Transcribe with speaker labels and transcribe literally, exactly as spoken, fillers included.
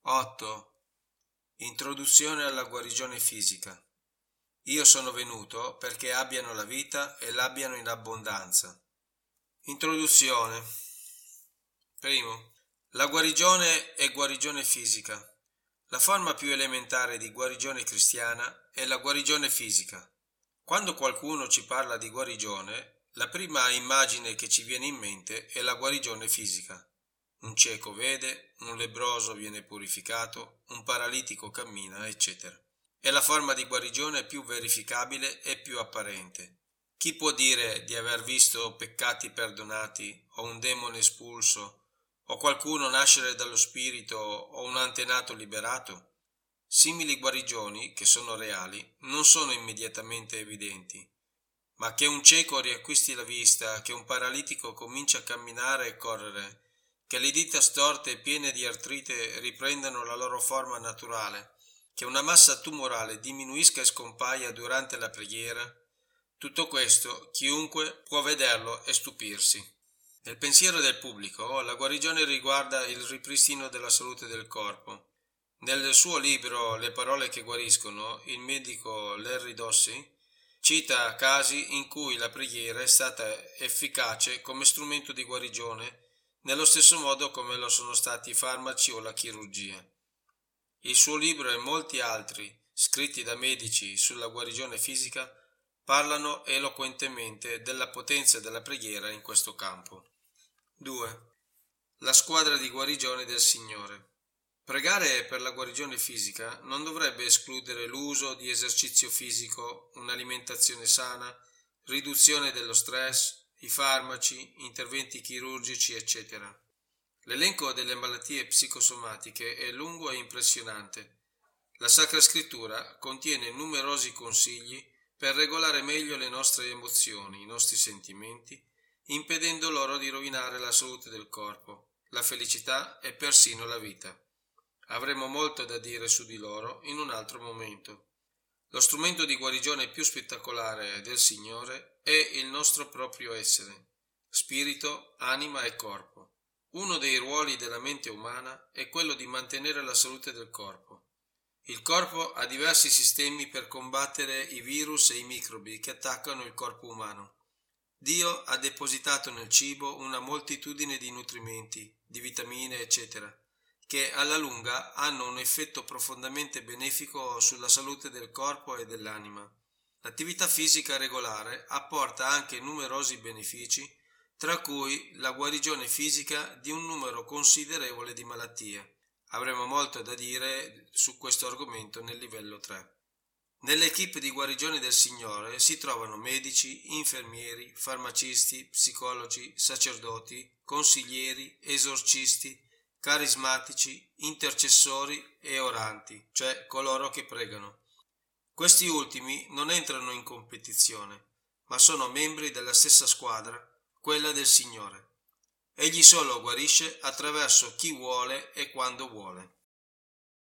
Speaker 1: otto. Introduzione alla guarigione fisica. Io sono venuto perché abbiano la vita e l'abbiano in abbondanza. Introduzione. Primo. La guarigione è guarigione fisica. La forma più elementare di guarigione cristiana è la guarigione fisica. Quando qualcuno ci parla di guarigione, la prima immagine che ci viene in mente è la guarigione fisica. Un cieco vede, un lebbroso viene purificato, un paralitico cammina, eccetera. È la forma di guarigione più verificabile e più apparente. Chi può dire di aver visto peccati perdonati o un demone espulso o qualcuno nascere dallo spirito o un antenato liberato? Simili guarigioni, che sono reali, non sono immediatamente evidenti. Ma che un cieco riacquisti la vista, che un paralitico comincia a camminare e correre, che le dita storte e piene di artrite riprendano la loro forma naturale, che una massa tumorale diminuisca e scompaia durante la preghiera, tutto questo chiunque può vederlo e stupirsi. Nel pensiero del pubblico, la guarigione riguarda il ripristino della salute del corpo. Nel suo libro Le parole che guariscono, il medico Larry Dossey cita casi in cui la preghiera è stata efficace come strumento di guarigione, nello stesso modo come lo sono stati i farmaci o la chirurgia. Il suo libro e molti altri, scritti da medici sulla guarigione fisica, parlano eloquentemente della potenza della preghiera in questo campo. due. La squadra di guarigione del Signore. Pregare per la guarigione fisica non dovrebbe escludere l'uso di esercizio fisico, un'alimentazione sana, riduzione dello stress, i farmaci, interventi chirurgici, eccetera. L'elenco delle malattie psicosomatiche è lungo e impressionante. La Sacra Scrittura contiene numerosi consigli per regolare meglio le nostre emozioni, i nostri sentimenti, impedendo loro di rovinare la salute del corpo, la felicità e persino la vita. Avremo molto da dire su di loro in un altro momento. Lo strumento di guarigione più spettacolare del Signore è il nostro proprio essere, spirito, anima e corpo. Uno dei ruoli della mente umana è quello di mantenere la salute del corpo. Il corpo ha diversi sistemi per combattere i virus e i microbi che attaccano il corpo umano. Dio ha depositato nel cibo una moltitudine di nutrimenti, di vitamine, eccetera, che alla lunga hanno un effetto profondamente benefico sulla salute del corpo e dell'anima. L'attività fisica regolare apporta anche numerosi benefici, tra cui la guarigione fisica di un numero considerevole di malattie. Avremo molto da dire su questo argomento nel livello tre. Nell'equipe di guarigione del Signore si trovano medici, infermieri, farmacisti, psicologi, sacerdoti, consiglieri, esorcisti, carismatici, intercessori e oranti, cioè coloro che pregano. Questi ultimi non entrano in competizione, ma sono membri della stessa squadra, quella del Signore. Egli solo guarisce attraverso chi vuole e quando vuole.